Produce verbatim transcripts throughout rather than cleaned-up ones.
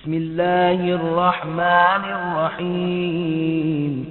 بسم الله الرحمن الرحيم.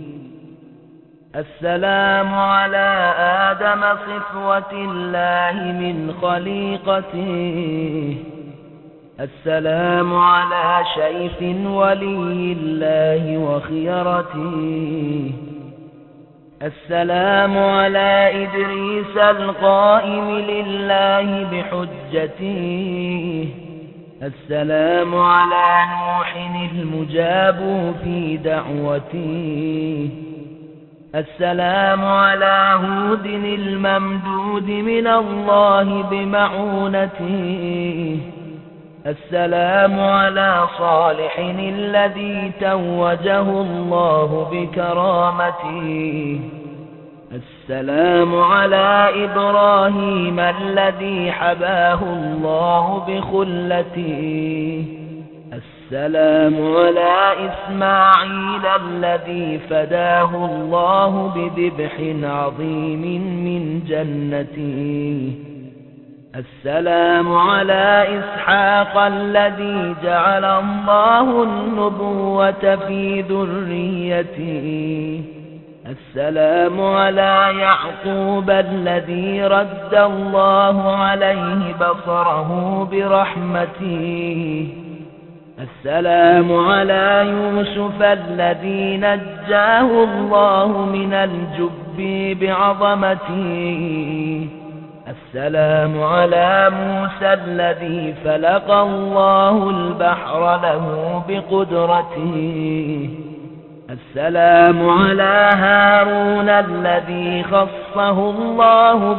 السلام على آدم صفوة الله من خليقته. السلام على شيخ ولي الله وخيرته. السلام على إدريس القائم لله بحجته. السلام على نوح المجاب في دعوته. السلام على هود الممدود من الله بمعونته. السلام على صالح الذي توجه الله بكرامته. السلام على إبراهيم الذي حباه الله بخلته. السلام على إسماعيل الذي فداه الله بذبح عظيم من جنته. السلام على إسحاق الذي جعل الله النبوة في ذريته. السلام على يعقوب الذي رد الله عليه بصره برحمته. السلام على يوسف الذي نجاه الله من الجب بعظمته. السلام على موسى الذي فلق الله البحر له بقدرته. السلام على هارون الذي خصه الله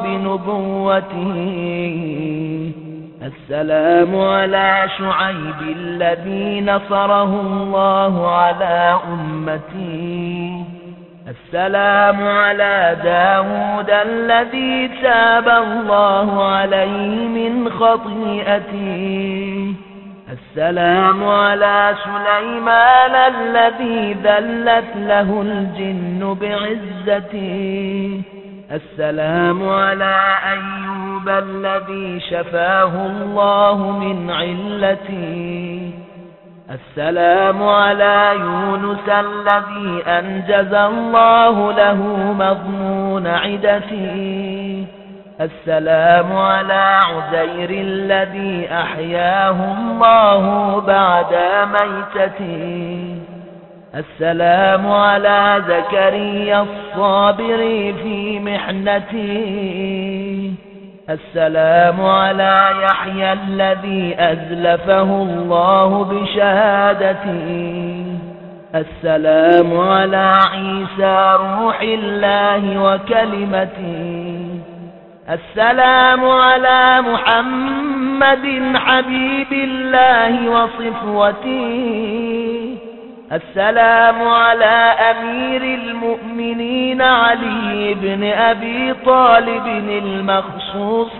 بنبوته. السلام على شعيب الذي نصره الله على أمته. السلام على داود الذي تاب الله عليه من خطيئته. السلام على سليمان الذي ذلت له الجن بعزته. السلام على أيوب الذي شفاه الله من علته. السلام على يونس الذي أنجز الله له مضمون عدته. السلام على عزير الذي أحياه الله بعد ميتته. السلام على زكريا الصابر في محنته. السلام على يحيى الذي أزلفه الله بشهادته. السلام على عيسى روح الله وكلمته. السلام على محمد حبيب الله وصفوته. السلام على أمير المؤمنين علي بن أبي طالب المخصوص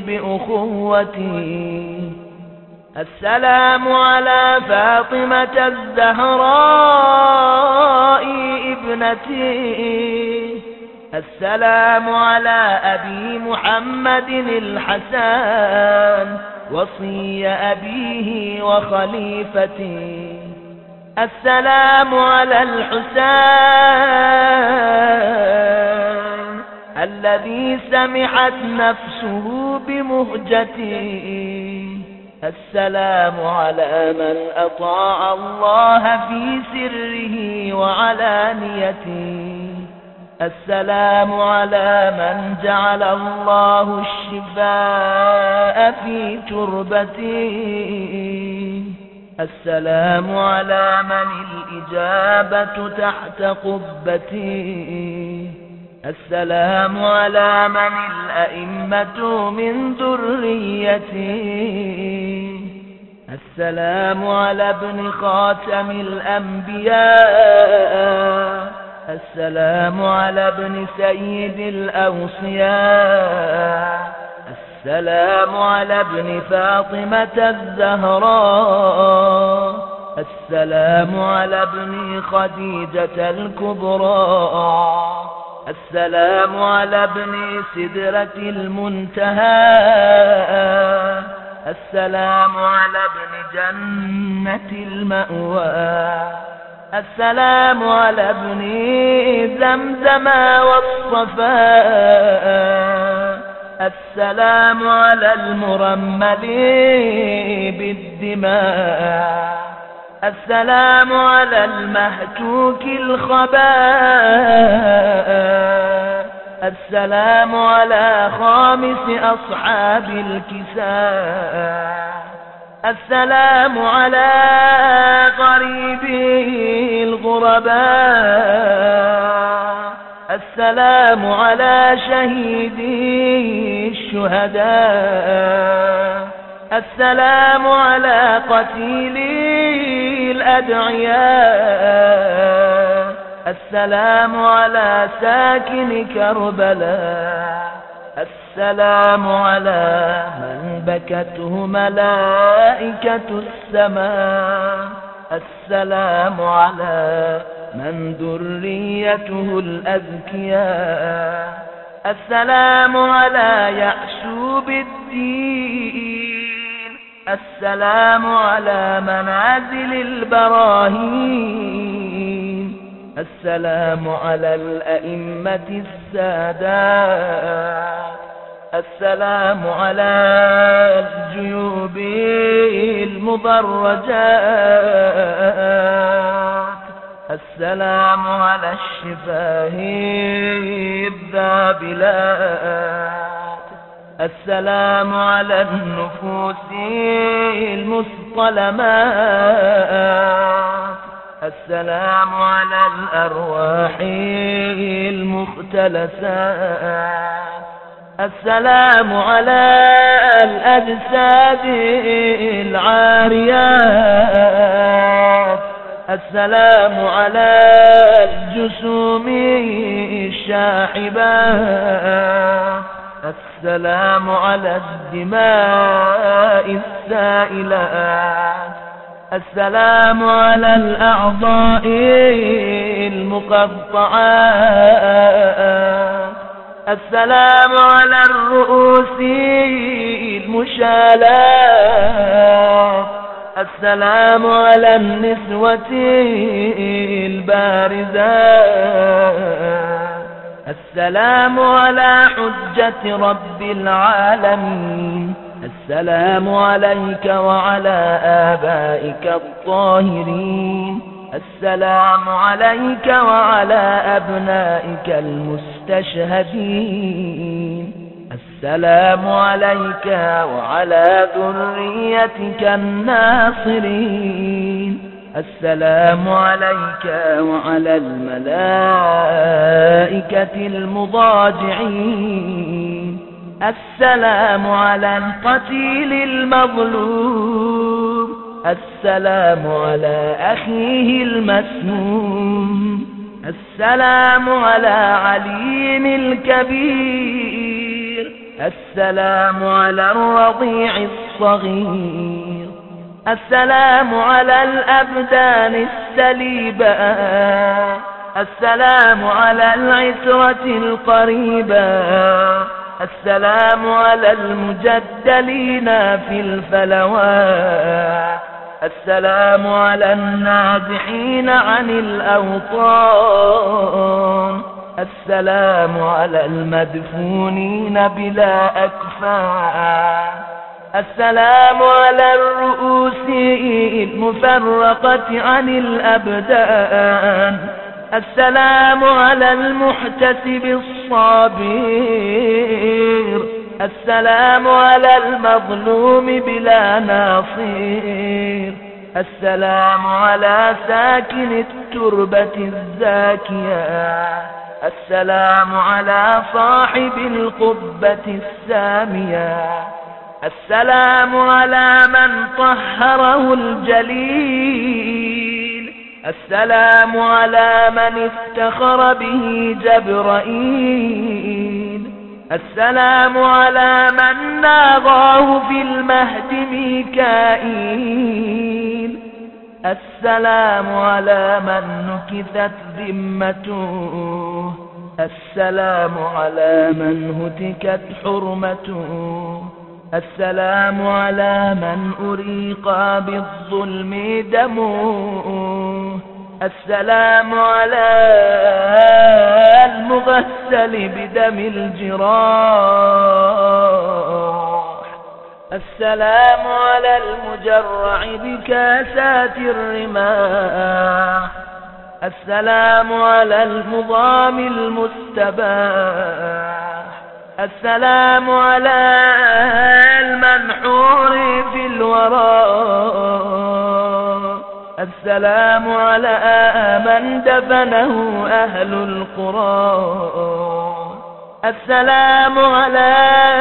بأخوته. السلام على فاطمة الزهراء ابنته. السلام على أبي محمد الحسن وصي أبيه وخليفته. السلام على الحسين الذي سمحت نفسه بمهجته. السلام على من أطاع الله في سره وعلانيته. السلام على من جعل الله الشفاء في تربته. السلام على من الإجابة تحت قبته. السلام على من الأئمة من ذريته. السلام على ابن خاتم الأنبياء. السلام على ابن سيد الأوصياء. السلام على ابن فاطمة الزهراء. السلام على ابن خديجة الكبرى. السلام على ابن سدرة المنتهى. السلام على ابن الجنة المأوى. السلام على ابن زمزم والصفاء، السلام على المرمل بالدماء، السلام على المهتوك الخباء، السلام على خامس أصحاب الكساء، السلام على غريبي الغرباء، السلام على شهيدي الشهداء، السلام على قتيلي الأدعياء، السلام على ساكن كربلاء، السلام على من بكته ملائكة السماء، السلام على من ذريته الأذكياء، السلام على يعشوب الدين، السلام على منازل البراهين، السلام على الأئمة السادات، السلام على الجيوب المضرجات، السلام على الشفاه الذابلات، السلام على النفوس المصطلمات، السلام على الأرواح المختلسات، السلام على الأجساد العاريات، السلام على الجسوم الشاحبات، السلام على الدماء السائلات، السلام على الأعضاء المقطعات، السلام على الرؤوس المشالات، السلام على النسوة البارزات، السلام على حجة رب العالمين، السلام عليك وعلى آبائك الطاهرين، السلام عليك وعلى أبنائك المستشهدين، السلام عليك وعلى ذريتك الناصرين، السلام عليك وعلى الملائكة المضاجعين، السلام على القتيل المظلوم، السلام على أخيه المسموم، السلام على علي الكبير، السلام على الرضيع الصغير، السلام على الأبدان السليبة، السلام على العترة القريبة، السلام على المجدلين في الفلوات، السلام على النازحين عن الأوطان، السلام على المدفونين بلا أكفان، السلام على الرؤوس المفرقة عن الأبدان، السلام على المحتسب الصابر، السلام على المظلوم بلا ناصير، السلام على ساكن التربة الزاكية، السلام على صاحب القبة السامية، السلام على من طهره الجليل، السلام على من افتخر به جبرائيل، السلام على من ناغاه في المهد ميكائيل، السلام على من نكثت ذمته، السلام على من هتكت حرمته، السلام على من أريق بالظلم دمه. السلام على المغسل بدم الجراح. السلام على المجرع بكاسات الرماح. السلام على المضام المستباح. السلام على المنحور في الوراء. السلام على من دفنه أهل القرى. السلام على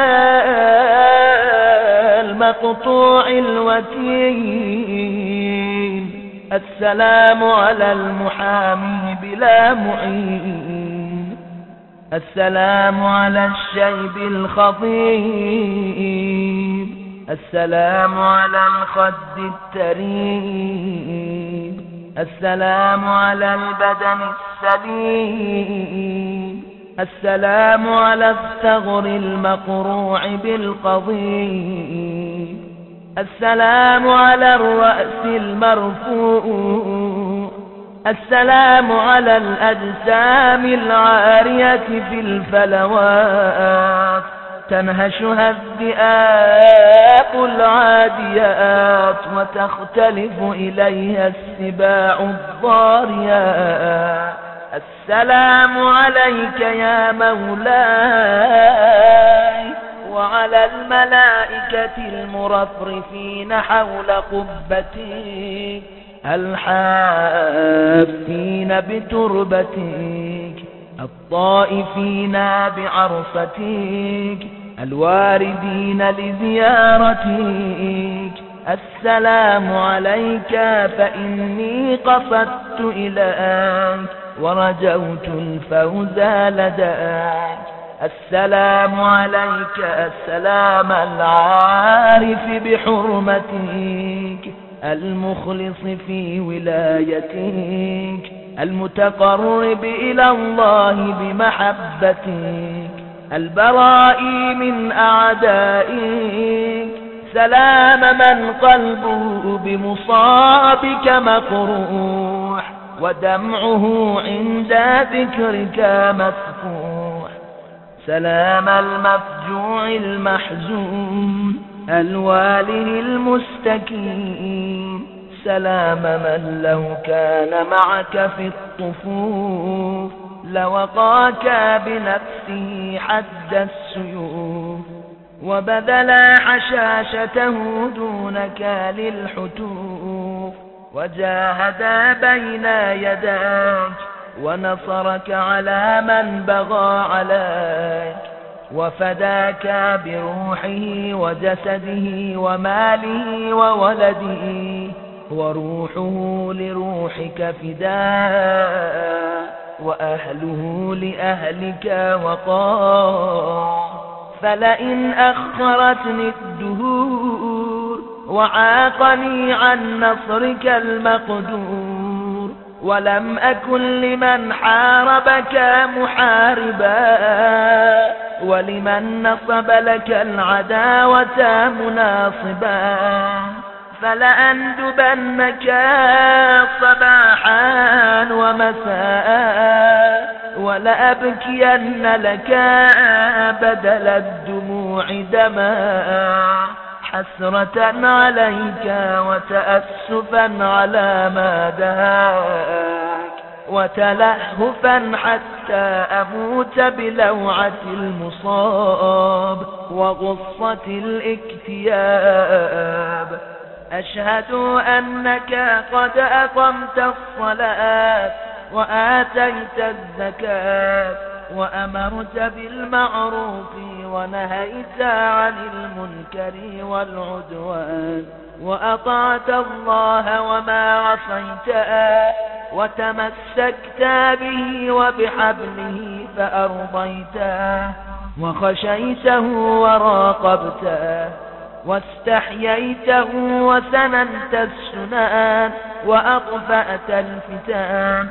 المقطوع الوتين. السلام على المحامي بلا معين. السلام على الشيب الخضيب. السلام على الخد التريب. السلام على البدن السليم. السلام على الثغر المقروع بالقضيب. السلام على الرأس المرفوع. السلام على الأجسام العارية في الفلوات تنهشها الذئاب العاديات وتختلف إليها السباع الضاريات. السلام عليك يا مولاي وعلى الملائكة المرفرفين حول قبتك الحافين بتربتك الطائفين بعرفتك الواردين لزيارتك. السلام عليك فإني قصدت إليك ورجوت الفوز لديك. السلام عليك السلام العارف بحرمتك المخلص في ولايتك المتقرب إلى الله بمحبتك البراء من أعدائك. سلام من قلبه بمصابك مقروح ودمعه عند ذكرك مسفوح. سلام المفجوع المحزون الواله المستكين. سلام من لو كان معك في الطفوف لوقاك بنفسه حد السيوف وبذل حشاشته دونك للحتوف وجاهدا بين يديك ونصرك على من بغى عليك وفداك بروحه وجسده وماله وولده وروحه لروحك فداء وأهله لأهلك وقار. فلئن أخرتني الدهور وعاقني عن نصرك المقدور ولم أكن لمن حاربك محاربا ولمن نصب لك العداوة مناصبا فلأندبنك صباحا ومساء ولأبكين لك بدل الدموع دماء حسرة عليك وتأسفا على ما دهاك وتلهفا حتى أموت بلوعة المصاب وغصة الاكتياب. أشهد أنك قد أقمت الصلاة وآتيت الزكاة وأمرت بالمعروف ونهيت عن المنكر والعدوان وأطعت الله وما عصيته وتمسكت به وبحبله فأرضيته وخشيته وراقبته واستحييته وسننت السنان وأطفأت الفتان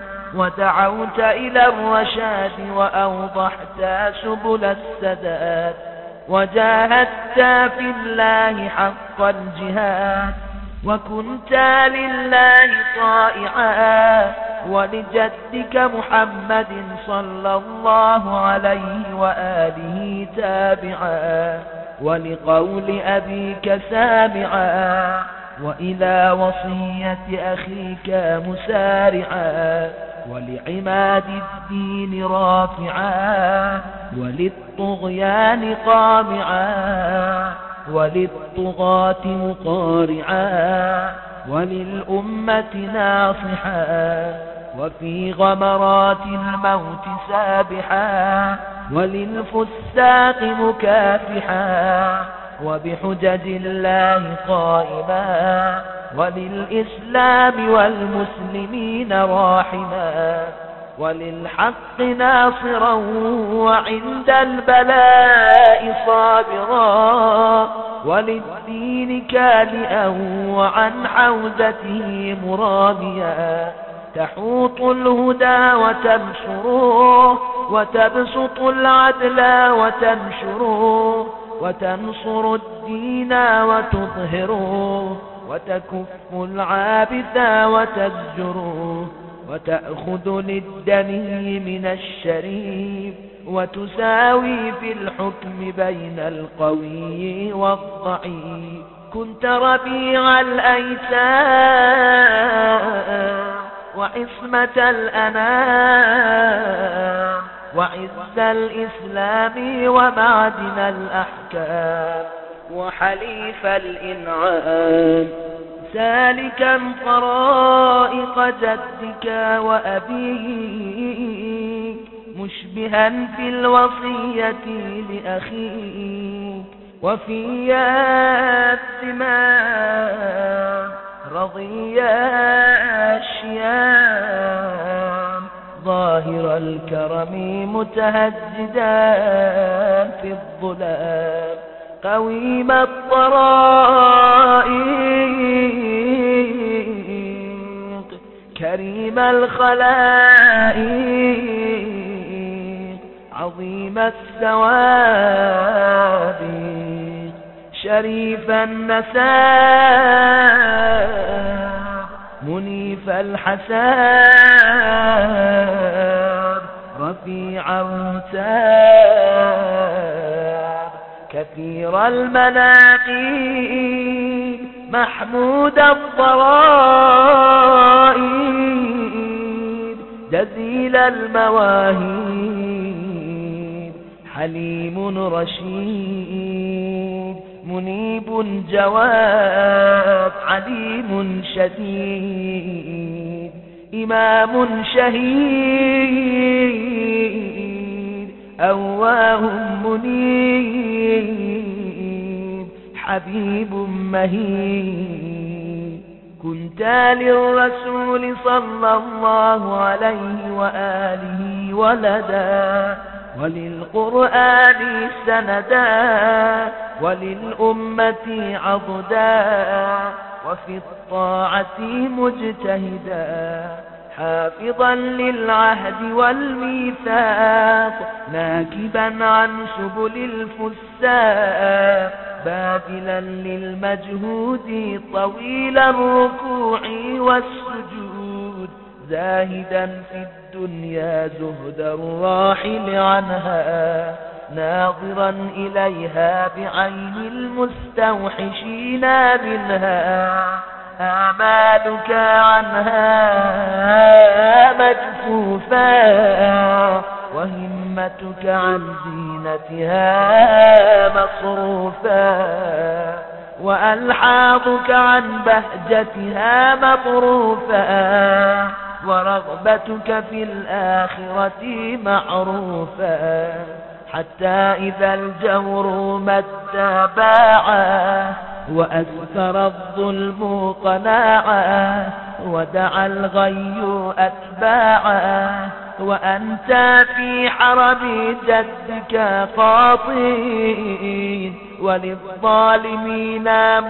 ودعوت إلى الرشاد وأوضحت سبل السداد. وجاهدت في الله حق الجهاد، وكنت لله طائعا ولجدك محمد صلى الله عليه وآله تابعا، ولقول أبيك سامعا، وإلى وصية أخيك مسارعا، ولعماد الدين رافعا، وللطغيان قامعا، وللطغاة مقارعا، وللأمة ناصحا، وفي غمرات الموت سابحا، وللفساق مكافحا، وبحجج الله قائما، وللإسلام والمسلمين راحما، وللحق ناصرا وعند البلاء صابرا، وللدين كالئا وعن حوزته مراميا، تحوط الهدى وتنشره، وتبسط العدل وتنشره، وتنصر الدين وتظهره، وتكف العابث وتزجره، وتأخذ للدني من الشريف، وتساوي في الحكم بين القوي والضعيف. كنت ربيع الأيتام وعصمة الأنام، وعز الإسلام ومعدن الأحكام، وحليف الإنعام، سالكا طرائق جدك وأبيك، مشبها في الوصية لأخيك، وفي الدماء رضيا الشيام، ظاهر الكرم متهجدا في الظلام، قويم الطرائق، كريم الخلائق، عظيم السوابق، شريف النساب، منيف الحساب، رفيع الرتاب، كثير المناقب، محمود الضرائب، جزيل المواهب، حليم رشيد، منيب جواد، عليم شديد، إمام شهيد، أواه منيب، حبيب مهيب. كنت للرسول صلى الله عليه وآله ولدا، وللقرآن سندا، وللأمة عضدا، وفي الطاعة مجتهدا، حافظا للعهد والميثاق، ناكبا عن سبل الفساق، باذلا للمجهود طويل الركوع والسجود، زاهدا في الدنيا زهد الراحل عنها، ناظرا إليها بعين المستوحشين منها، آمالك عنها مجفوفا، وهمتك عن زينتها مصروفا، وألحاظك عن بهجتها مطروفا، ورغبتك في الآخرة معروفا، حتى إذا الجور مد باعا، وأكثر الظلم قناعا، ودعا الغي أتباعا، وأنت في حرم جدك قاطين، وللظالمين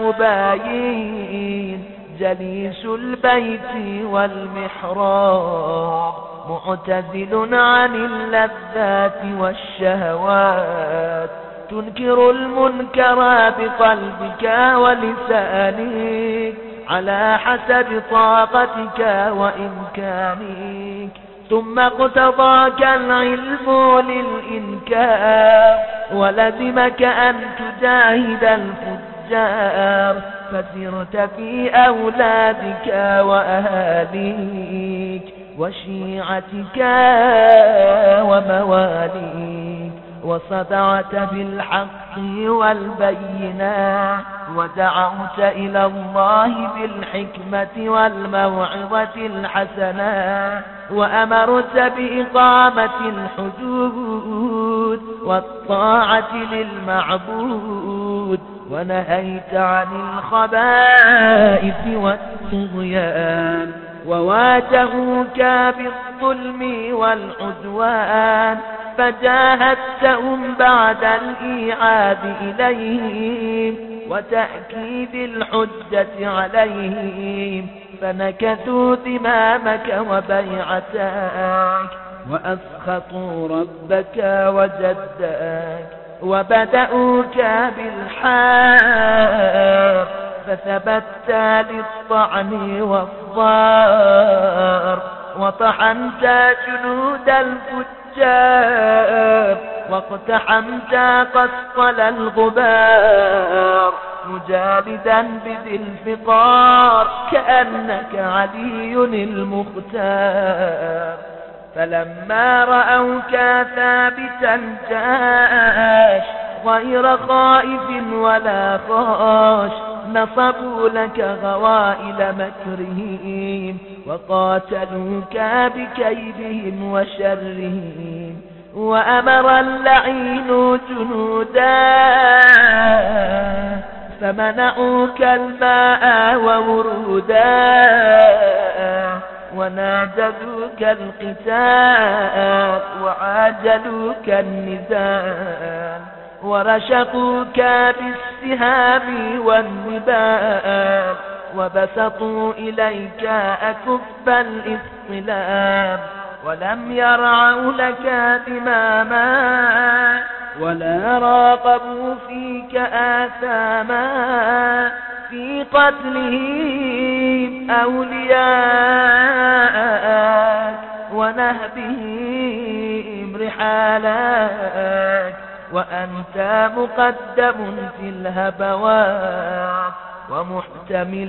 مباين، جليس البيت والمحراب، معتزل عن اللذات والشهوات، تنكر المنكر بقلبك ولسانك على حسب طاقتك وإمكانك، ثم اقتضاك العلم للإنكار ولزمك أن تجاهد الفجار، فسرت في أولادك وأهاليك وشيعتك ومواليك، وصدعت بالحق والبينات، ودعوت إلى الله بالحكمة والموعظة الحسنة، وأمرت بإقامة الحدود والطاعة للمعبود، ونهيت عن الخبائث والطغيان، وواجهوك بالظلم والعدوان، فجاهدتهم بعد الإيعاد إليهم وتأكيد الحجة عليهم، فنكثوا ذمامك وبيعتك، وأسخطوا ربك وجدك، وبدأوك بالحار، فثبت للطعن والضار، وطحنت جنود الفجار، واقتحمت قسطل الغبار، مجالدا بذي الفقار كأنك علي المختار. فلما رأوك ثابتا جاش غير خائف ولا خاش، نصبوا لك غوائل مكرهم، وقاتلوك بكيدهم وشرهم، وأمر اللعين جنودا فمنعوك الماء وورودا، وناجدوك القتال وعاجلوك النزال، ورشقوك بالسهام والنبال، وبسطوا إليك أكف الإسلام، ولم يرعوا لك ذماما ولا راقبوا فيك آثاما، في قتلهم أولياءك ونهبهم رحالك، وأنت مقدم في الهبوات ومحتمل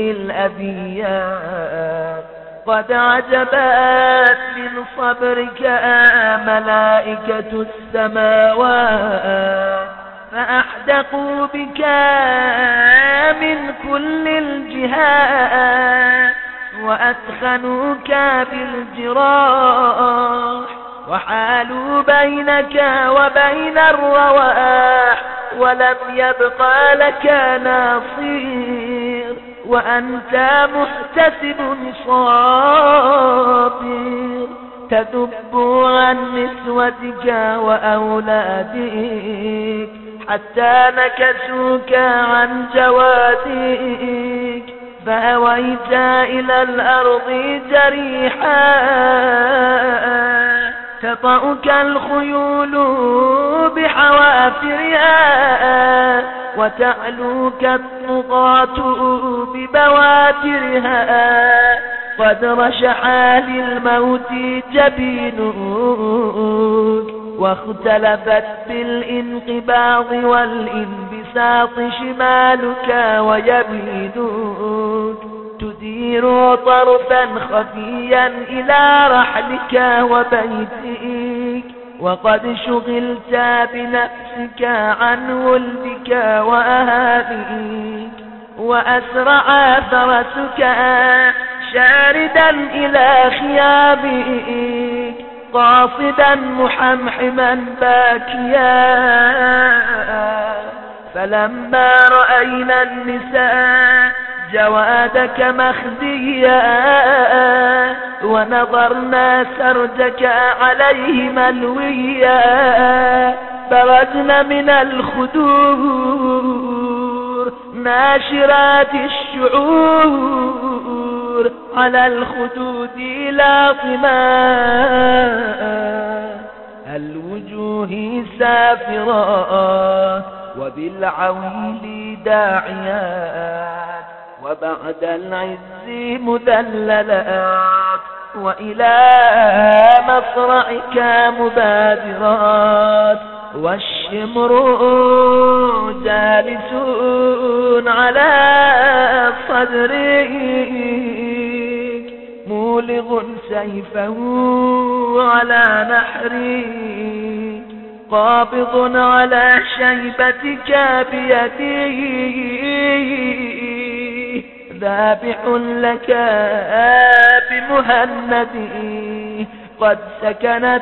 للأذيات. قد عجبت من صبرك ملائكة السماوات، فأحدقوا بك من كل الجهات، وأثخنوك بالجراح، وحالوا بينك وبين الرواح، ولم يبقى لك ناصير، وأنت محتسب صابر، تذب عن نسوتك وأولادك حتى نكسوك عن جوادك، فهويت إلى الأرض جريحا، تطأك الخيول بحوافرها، وتعلوك الطغاة ببواترها، قد رشحا للموت جبينك، واختلفت بالانقباض والانبساط شمالك ويمينك، تدير طرفا خفيا إلى رحلك وبيتك، وقد شغلت بنفسك عن ولدك وأهاليك، وأسرع فرسك شاردا إلى خيامك، قاصدا محمحما باكيا. فلما رأينا النساء جوادك مخزيا، ونظرنا سرجك عليه ملويا، برزن من الخدور ناشرات الشعور، على الخدود لاطما. الوجوه سافرات وبالعويل داعيات وبعد العز مذللات وإلى مصرعك مبادرات والشمر جالسون على صدرك مولغ سيفه على نحرك قابض على شيبتك بيده ذابح لك بمهند قد سكنت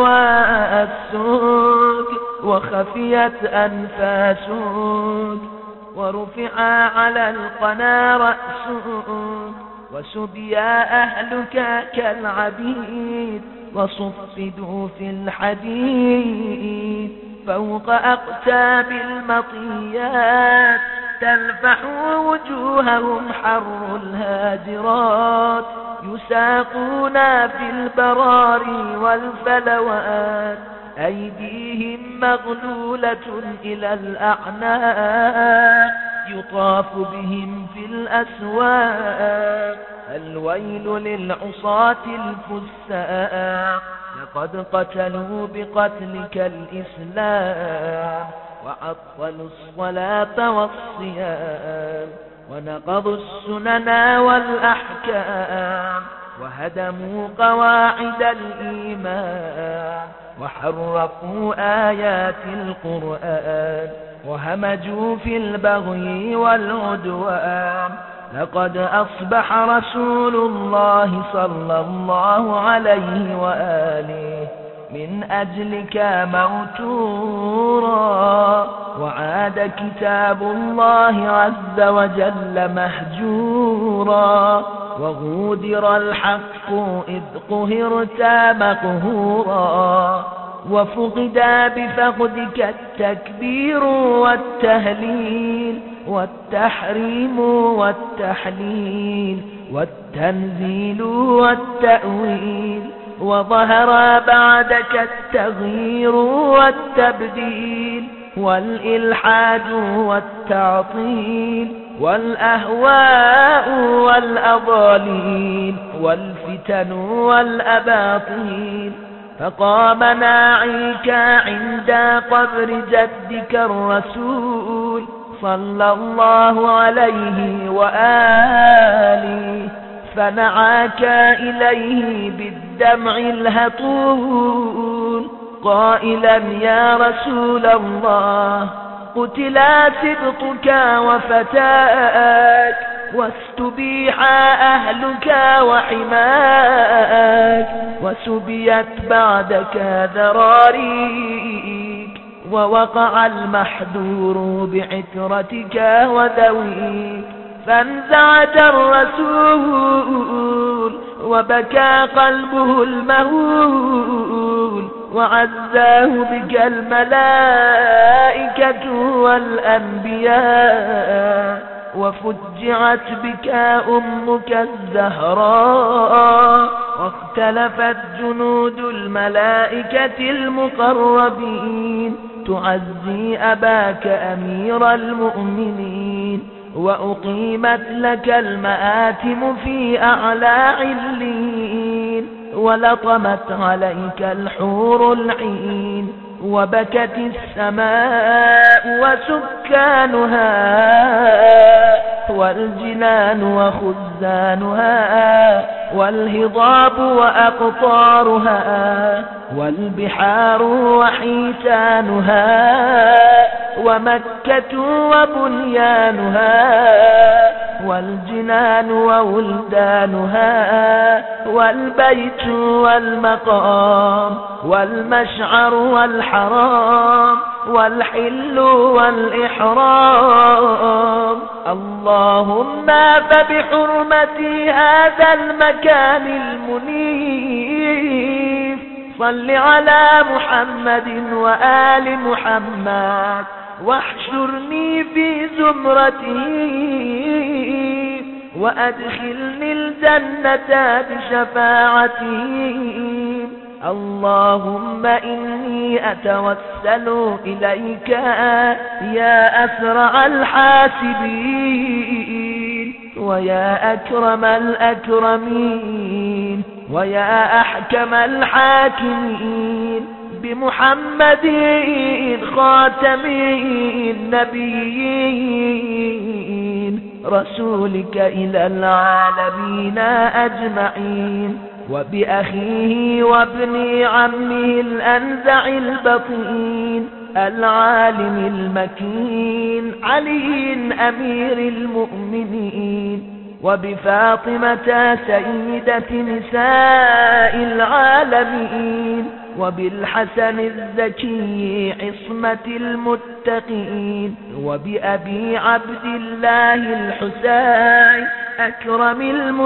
حواسك وخفيت أنفاسك ورفع على القنا رأسك وسبيا أهلك كالعبيد وصفدوا في الحديد فوق أقتاب المطيات تلفح وجوههم حر الهاجرات يساقون في البراري والفلوات أيديهم مغلولة إلى الأعناق يطاف بهم في الأسواق الويل للعصاة الفساق لقد قتلوا بقتلك الإسلام وعطلوا الصلاة والصيام ونقضوا السنن والأحكام وهدموا قواعد الإيمان وحرفوا آيات القرآن وهمجوا في البغي والعدوان لقد أصبح رسول الله صلى الله عليه وآله من أجلك موتورا وعاد كتاب الله عز وجل مهجورا وغودر الحق إذ قهرت مقهورا وفقد بفقدك التكبير والتهليل والتحريم والتحليل والتنزيل والتأويل وظهر بعدك التغيير والتبديل والإلحاد والتعطيل والأهواء والأضاليل والفتن والأباطيل فقام ناعيك عند قبر جدك الرسول صلى الله عليه وآله فنعاك إليه بالدمع الهطول قائلا يا رسول الله قتلا سبطك وفتاك واستبيح أهلك وحماك وسبيت بعدك ذراريك ووقع المحذور بعترتك وذويك فانزعج الرسول وبكى قلبه المهول وعزاه بك الملائكة والأنبياء وفجعت بك أمك الزهراء واختلفت جنود الملائكة المقربين تعزي أباك أمير المؤمنين وأقيمت لك المآتم في أعلى علين ولطمت عليك الحور العين وبكت السماء وسكانها والجنان وخزانها والهضاب وأقطارها والبحار وحيتانها ومكة وبنيانها والجنان وولدانها والبيت والمقام والمشعر والحرام والحل والإحرام اللهم فبحرمة هذا المكان المنيف صل على محمد وآل محمد واحشرني في زمرته وأدخلني الجنة بشفاعته اللهم إني أتوسل إليك يا أسرع الحاسبين ويا أكرم الأكرمين ويا أحكم الحاكمين بمحمد خاتم النبيين رسولك إلى العالمين أجمعين وبأخيه وابن عمه الأنزع البطين العالم المكين علي أمير المؤمنين وبفاطمة سيدة نساء العالمين وبالحسن الزكي عصمة المتقين وبأبي عبد الله الحسين أكرم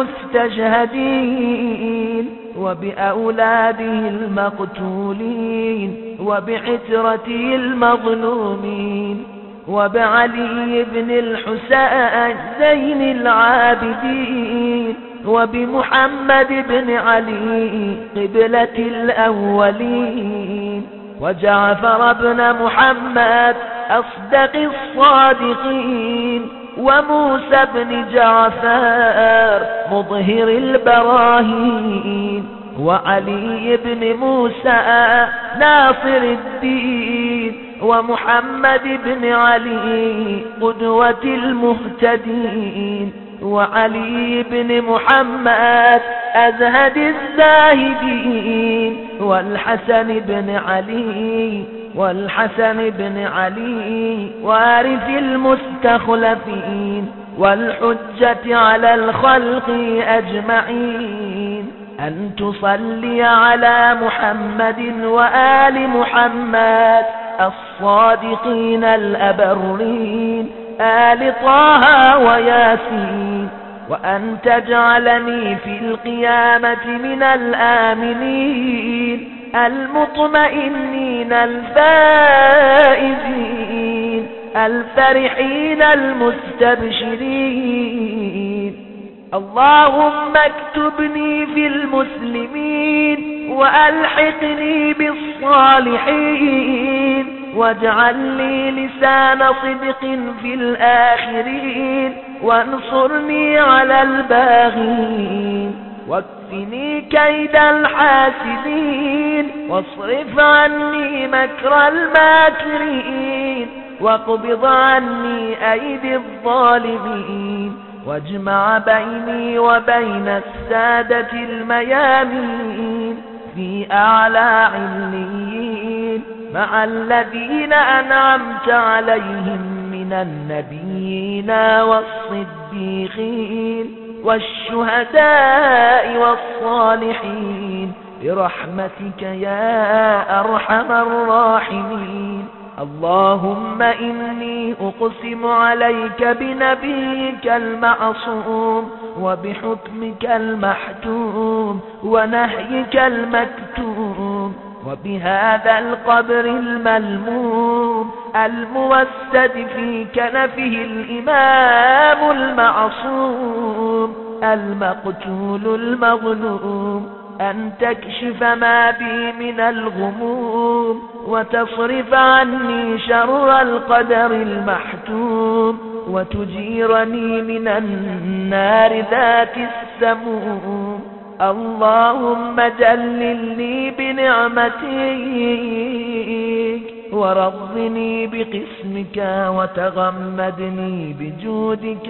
المستشهدين وبأولاده المقتولين وبعترته المظلومين وبعلي بن الحسين زين العابدين وبمحمد بن علي قبلة الأولين وجعفر بن محمد أصدق الصادقين وموسى بن جعفر مظهر البراهين وعلي بن موسى ناصر الدين ومحمد بن علي قدوة المهتدين وعلي بن محمد أزهد الزاهدين والحسن بن علي والحسن بن علي وارث المستخلفين والحجة على الخلق أجمعين أن تصلي على محمد وآل محمد الصادقين الأبرين آل طه وياسين وأن تجعلني في القيامة من الآمنين المطمئنين الفائزين الفرحين المستبشرين اللهم اكتبني في المسلمين وألحقني بالصالحين واجعل لي لسان صدق في الآخرين وانصرني على الباغين واكفني كيد الحاسدين واصرف عني مكر الماكرين واقبض عني أيدي الظالمين واجمع بيني وبين السادة الميامين في أعلى عليين مع الذين أنعمت عليهم من النبيين والصديقين والشهداء والصالحين برحمتك يا أرحم الراحمين اللهم إني أقسم عليك بنبيك المعصوم وبحكمك المحتوم ونهيك المكتوم وبهذا القبر الملموم الموسد في كنفه الإمام المعصوم المقتول المظلوم أن تكشف ما بي من الغموم وتصرف عني شر القدر المحتوم وتجيرني من النار ذات السموم اللهم جللني بنعمتك ورضني بقسمك وتغمدني بجودك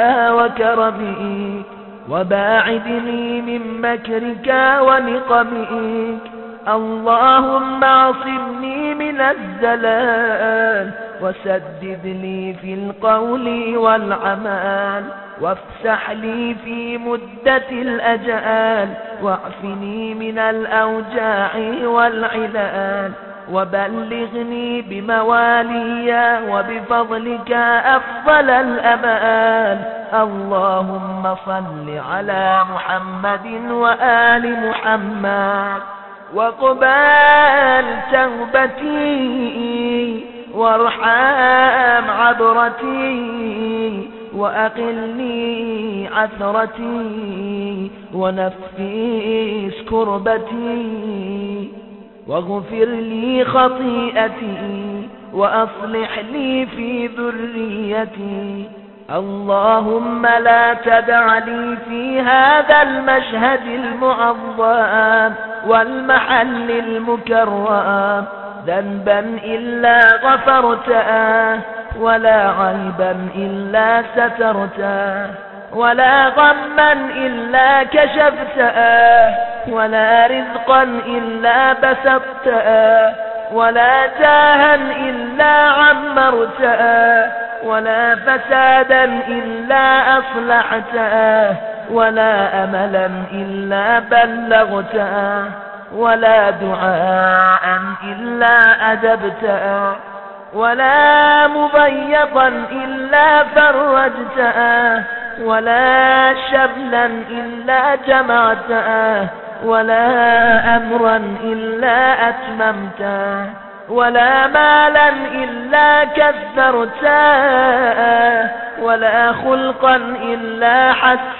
وكرمك وباعدني من مكرك ونقمك اللهم اعصمني من الزلال وسدد لي في القول والعمل وافسح لي في مدة الأجال واعفني من الأوجاع والعلال وبلغني بموالي وبفضلك أفضل الأمال اللهم صل على محمد وآل محمد وقبال توبتي وارحم عبرتي وأقلني عثرتي ونفيس كربتي واغفر لي خطيئتي وأصلح لي في ذريتي. اللهم لا تدع لي في هذا المشهد المعظم والمحل المكرم ذنبا إلا غفرته ولا عيبا إلا سترته ولا غما إلا كشفته ولا رزقا إلا بسطته ولا جاها إلا عمرته ولا فسادا إلا أصلحته ولا أملا إلا بلغته ولا دعاء إلا أجبته ولا مضيقا إلا فرجته ولا شملا إلا جمعته ولا أمرا إلا أتممته ولا مالا إلا كثرته ولا خلقا إلا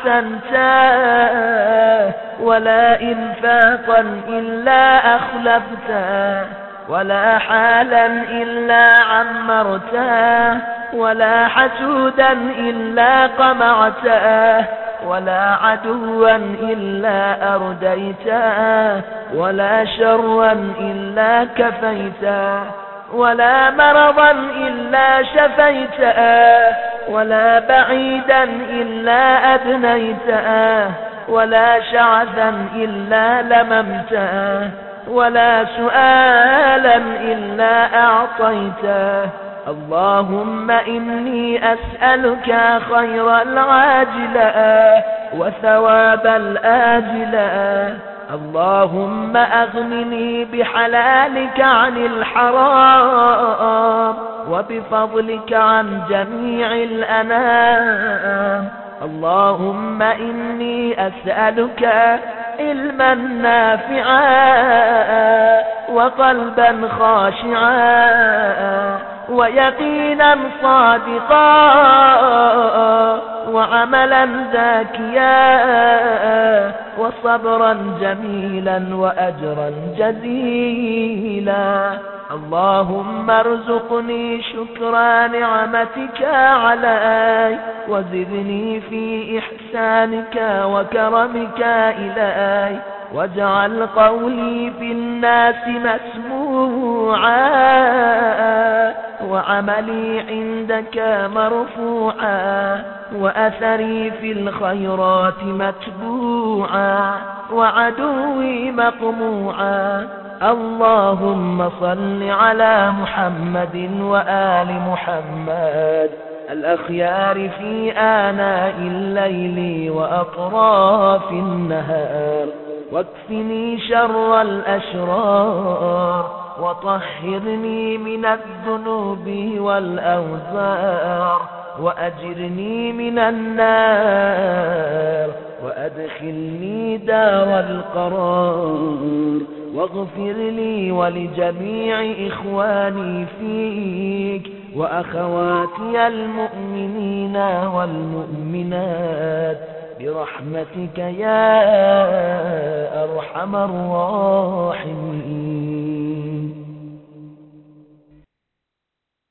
حسنته ولا إنفاقا إلا أخلفته ولا حالا إلا عمرته ولا حسودا إلا قمعته ولا عدوا إلا أرديته ولا شرا إلا كفيته ولا مرضا إلا شفيته ولا بعيدا إلا أدنيته ولا شعثا إلا لممته ولا سؤالا إلا أعطيته. اللهم إني أسألك خير العاجلة وثواب الآجلة. اللهم أغنني بحلالك عن الحرام وبفضلك عن جميع الأنام. اللهم إني أسألك علما نافعا وقلبا خاشعا ويقينا صادقا وعملا زاكيا وصبرا جميلا وأجرا جزيلا. اللهم ارزقني شكر نعمتك علي وزدني في إحسانك وكرمك إلي واجعل قولي في الناس مسموعا وعملي عندك مرفوعا وأثري في الخيرات متبوعا وعدوي مقموعا. اللهم صل على محمد وآل محمد الأخيار في آناء الليل وأطراف النهار واكفني شر الأشرار وطهرني من الذنوب والأوزار وأجرني من النار وأدخلني دار القرار واغفر لي ولجميع إخواني فيك وأخواتي المؤمنين والمؤمنات برحمتك يا أرحم الراحمين.